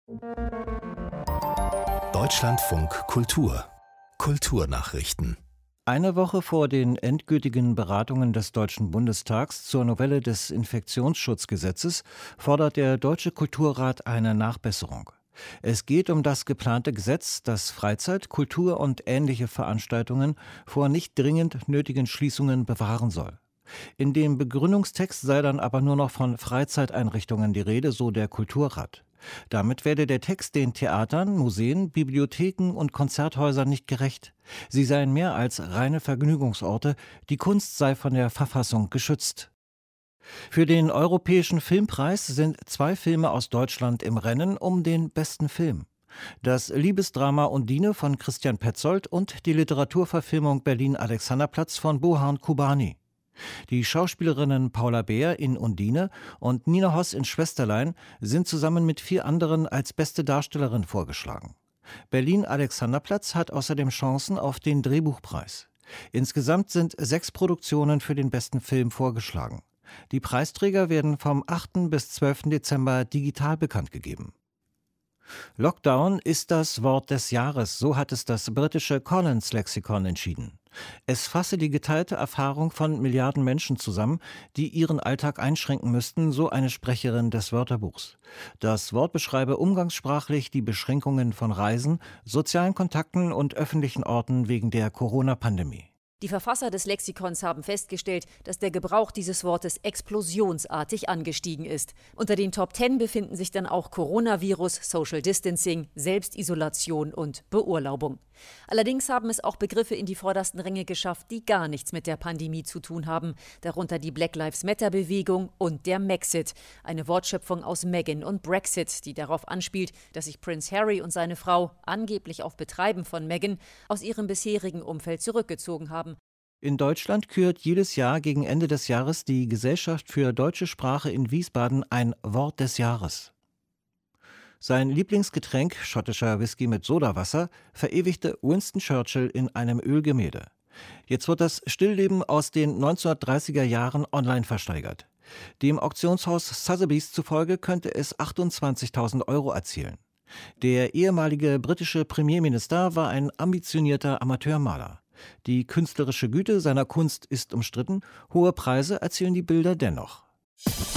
Deutschlandfunk Kultur Kulturnachrichten. Eine Woche vor den endgültigen Beratungen des Deutschen Bundestags zur Novelle des Infektionsschutzgesetzes fordert der Deutsche Kulturrat eine Nachbesserung. Es geht um das geplante Gesetz, das Freizeit-, Kultur- und ähnliche Veranstaltungen vor nicht dringend nötigen Schließungen bewahren soll. In dem Begründungstext sei dann aber nur noch von Freizeiteinrichtungen die Rede, so der Kulturrat. Damit werde der Text den Theatern, Museen, Bibliotheken und Konzerthäusern nicht gerecht. Sie seien mehr als reine Vergnügungsorte, die Kunst sei von der Verfassung geschützt. Für den Europäischen Filmpreis sind 2 Filme aus Deutschland im Rennen um den besten Film. Das Liebesdrama Undine von Christian Petzold und die Literaturverfilmung Berlin-Alexanderplatz von Bohan Kubani. Die Schauspielerinnen Paula Beer in Undine und Nina Hoss in Schwesterlein sind zusammen mit 4 anderen als beste Darstellerin vorgeschlagen. Berlin-Alexanderplatz hat außerdem Chancen auf den Drehbuchpreis. Insgesamt sind 6 Produktionen für den besten Film vorgeschlagen. Die Preisträger werden vom 8. bis 12. Dezember digital bekannt gegeben. Lockdown ist das Wort des Jahres, so hat es das britische Collins Lexikon entschieden. Es fasse die geteilte Erfahrung von Milliarden Menschen zusammen, die ihren Alltag einschränken müssten, so eine Sprecherin des Wörterbuchs. Das Wort beschreibe umgangssprachlich die Beschränkungen von Reisen, sozialen Kontakten und öffentlichen Orten wegen der Corona-Pandemie. Die Verfasser des Lexikons haben festgestellt, dass der Gebrauch dieses Wortes explosionsartig angestiegen ist. Unter den Top 10 befinden sich dann auch Coronavirus, Social Distancing, Selbstisolation und Beurlaubung. Allerdings haben es auch Begriffe in die vordersten Ränge geschafft, die gar nichts mit der Pandemie zu tun haben. Darunter die Black Lives Matter-Bewegung und der Maxit, eine Wortschöpfung aus Meghan und Brexit, die darauf anspielt, dass sich Prince Harry und seine Frau angeblich auf Betreiben von Meghan aus ihrem bisherigen Umfeld zurückgezogen haben. In Deutschland kürt jedes Jahr gegen Ende des Jahres die Gesellschaft für deutsche Sprache in Wiesbaden ein Wort des Jahres. Sein Lieblingsgetränk, schottischer Whisky mit Sodawasser, verewigte Winston Churchill in einem Ölgemälde. Jetzt wird das Stillleben aus den 1930er Jahren online versteigert. Dem Auktionshaus Sotheby's zufolge könnte es 28.000 € erzielen. Der ehemalige britische Premierminister war ein ambitionierter Amateurmaler. Die künstlerische Güte seiner Kunst ist umstritten, hohe Preise erzielen die Bilder dennoch.